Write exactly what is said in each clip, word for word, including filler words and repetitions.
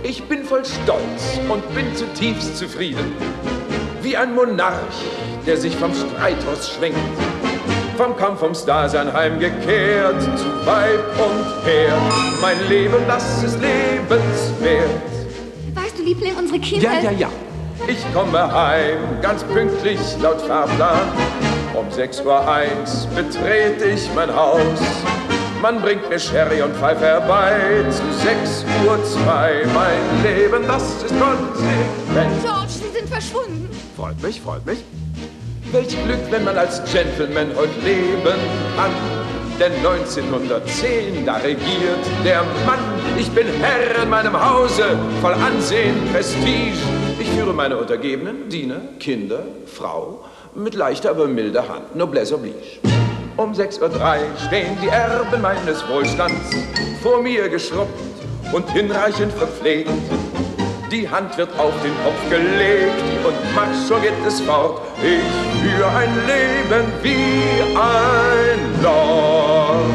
Ich bin voll Stolz und bin zutiefst zufrieden. Wie ein Monarch, der sich vom Streithaus schwenkt. Vom Kampf ums Dasein heimgekehrt zu Weib und Herd. Mein Leben, das ist lebenswert. Weißt du, Liebling, unsere Kindheit... Ja, ja, ja. Ich komme heim, ganz pünktlich laut Fahrplan. Um sechs Uhr eins betrete ich mein Haus. Man bringt mir Sherry und Pfeife herbei. Zu sechs Uhr zwei. Mein Leben, das ist konsequent. George, sie sind verschwunden. Freut mich, freut mich. Welch Glück, wenn man als Gentleman heute leben kann. Denn neunzehnhundertzehn, da regiert der Mann. Ich bin Herr in meinem Hause, voll Ansehen, Prestige. Ich führe meine Untergebenen, Diener, Kinder, Frau, mit leichter, aber milder Hand, Noblesse oblige. Um sechs Uhr drei stehen die Erben meines Wohlstands vor mir geschrubbt und hinreichend verpflegt. Die Hand wird auf den Kopf gelegt und marsch, so geht es fort. Ich führe ein Leben wie ein Lord.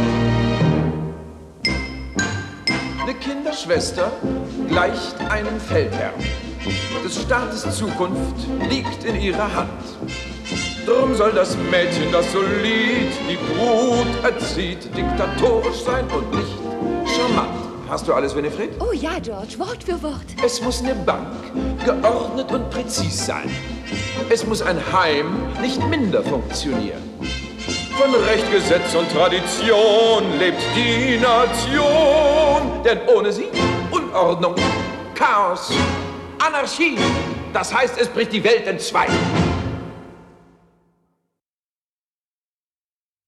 Eine Kinderschwester gleicht einem Feldherrn. Des Staates Zukunft liegt in ihrer Hand. Drum soll das Mädchen, das solid die Brut erzieht, diktatorisch sein und nicht charmant. Hast du alles, Winifred? Oh ja, George, Wort für Wort. Es muss eine Bank geordnet und präzis sein. Es muss ein Heim nicht minder funktionieren. Von Recht, Gesetz und Tradition lebt die Nation. Denn ohne sie Unordnung, Chaos, Anarchie. Das heißt, es bricht die Welt in zwei.